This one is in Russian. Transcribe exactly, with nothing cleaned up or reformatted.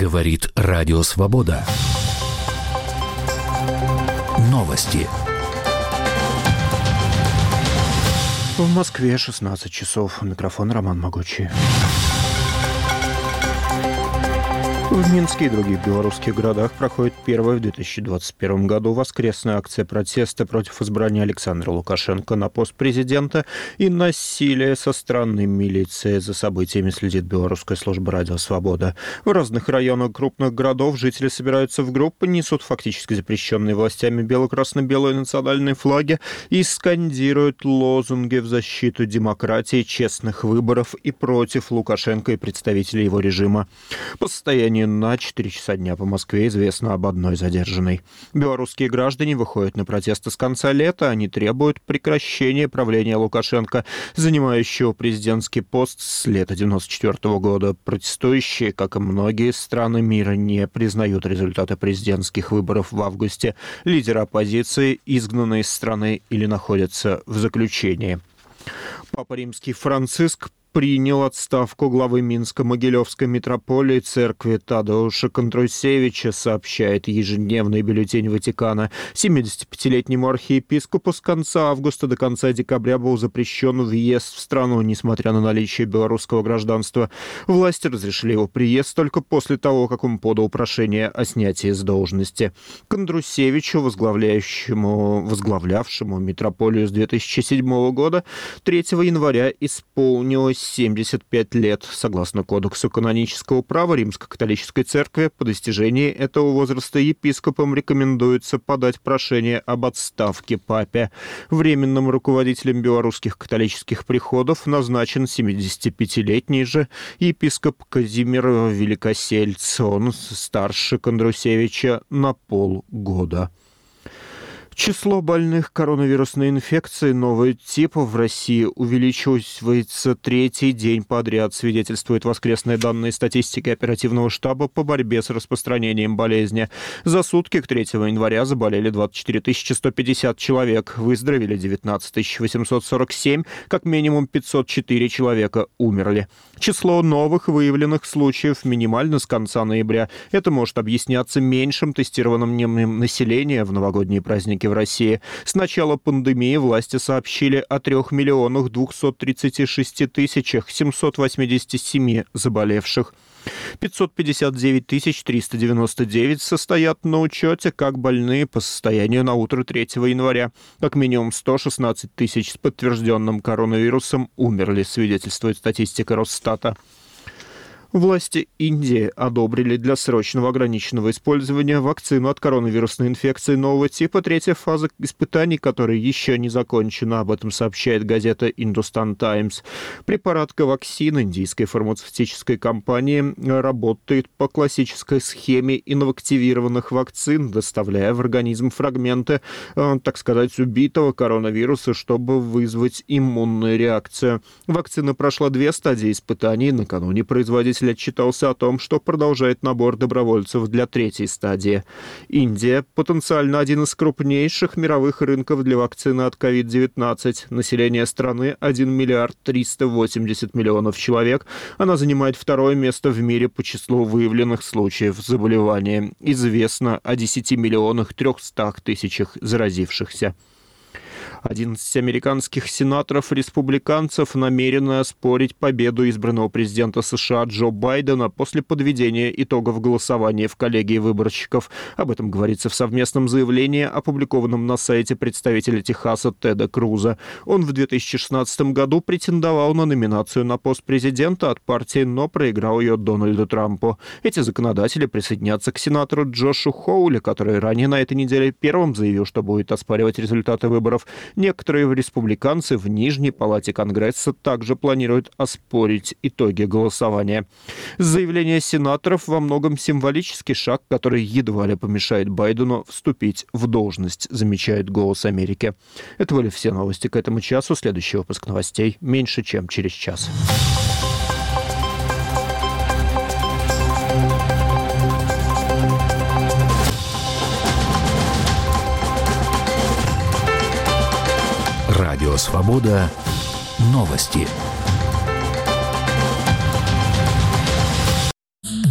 Говорит Радио Свобода. Новости. В Москве шестнадцать часов. Микрофон Роман Могучий. В Минске и других белорусских городах проходит первая в две тысячи двадцать первом году воскресная акция протеста против избрания Александра Лукашенко на пост президента и насилия со стороны милиции. За событиями следит белорусская служба «Радио Свобода». В разных районах крупных городов жители собираются в группы, несут фактически запрещенные властями бело-красно-белые национальные флаги и скандируют лозунги в защиту демократии, честных выборов и против Лукашенко и представителей его режима. По состоянию на четыре часа дня по Москве известно об одной задержанной. Белорусские граждане выходят на протесты с конца лета. Они требуют прекращения правления Лукашенко, занимающего президентский пост с лета девяносто четвёртого года. Протестующие, как и многие страны мира, не признают результаты президентских выборов в августе. Лидеры оппозиции изгнаны из страны или находятся в заключении. Папа Римский Франциск принял отставку главы Минско-Могилевской митрополии церкви Тадеуша Контрусевича, сообщает ежедневный бюллетень Ватикана. семидесятипятилетнему архиепископу с конца августа до конца декабря был запрещен въезд в страну, несмотря на наличие белорусского гражданства. Власти разрешили его приезд только после того, как он подал прошение о снятии с должности. Контрусевичу, возглавляющему, возглавлявшему митрополию с две тысячи седьмого года, третьего января исполнилось семьдесят пять лет. Согласно Кодексу канонического права Римско-католической церкви, по достижении этого возраста епископам рекомендуется подать прошение об отставке папе. Временным руководителем белорусских католических приходов назначен семидесятипятилетний же епископ Казимир Великосельц. Он старше Кондрусевича на полгода. Число больных коронавирусной инфекцией нового типа в России увеличивается третий день подряд, свидетельствуют воскресные данные статистики оперативного штаба по борьбе с распространением болезни. За сутки к третьему января заболели двадцать четыре тысячи сто пятьдесят человек, выздоровели девятнадцать тысяч восемьсот сорок семь, как минимум пятьсот четыре человека умерли. Число новых выявленных случаев минимально с конца ноября. Это может объясняться меньшим тестированным населением в новогодние праздники в России. С начала пандемии власти сообщили о трех миллионах двухстах тридцати шести тысячах семьсот восьмидесяти семи заболевших. пятьсот пятьдесят девять тысяч триста девяносто девять состоят на учете как больные по состоянию на утро третьего января. Как минимум сто шестнадцать тысяч с подтвержденным коронавирусом умерли, свидетельствует статистика Росстата. Власти Индии одобрили для срочного ограниченного использования вакцину от коронавирусной инфекции нового типа. Третья фаза испытаний, которая еще не закончена. Об этом сообщает газета «Hindustan Times». Препарат Коваксин индийской фармацевтической компании работает по классической схеме инактивированных вакцин, доставляя в организм фрагменты, так сказать, убитого коронавируса, чтобы вызвать иммунную реакцию. Вакцина прошла две стадии испытаний. Накануне производитель отчитался о том, что продолжает набор добровольцев для третьей стадии. Индия – потенциально один из крупнейших мировых рынков для вакцины от ковид девятнадцать. Население страны – один миллиард триста восемьдесят миллионов человек. Она занимает второе место в мире по числу выявленных случаев заболевания. Известно о десяти миллионах трехстах тысячах заразившихся. одиннадцать американских сенаторов-республиканцев намерены оспорить победу избранного президента США Джо Байдена после подведения итогов голосования в коллегии выборщиков. Об этом говорится в совместном заявлении, опубликованном на сайте представителя Техаса Теда Круза. Он в две тысячи шестнадцатом году претендовал на номинацию на пост президента от партии, но проиграл ее Дональду Трампу. Эти законодатели присоединятся к сенатору Джошу Хоули, который ранее на этой неделе первым заявил, что будет оспаривать результаты выборов. Некоторые республиканцы в Нижней палате Конгресса также планируют оспорить итоги голосования. Заявление сенаторов во многом символический шаг, который едва ли помешает Байдену вступить в должность, замечает «Голос Америки». Это были все новости к этому часу. Следующий выпуск новостей меньше, чем через час. Радио Свобода. Новости.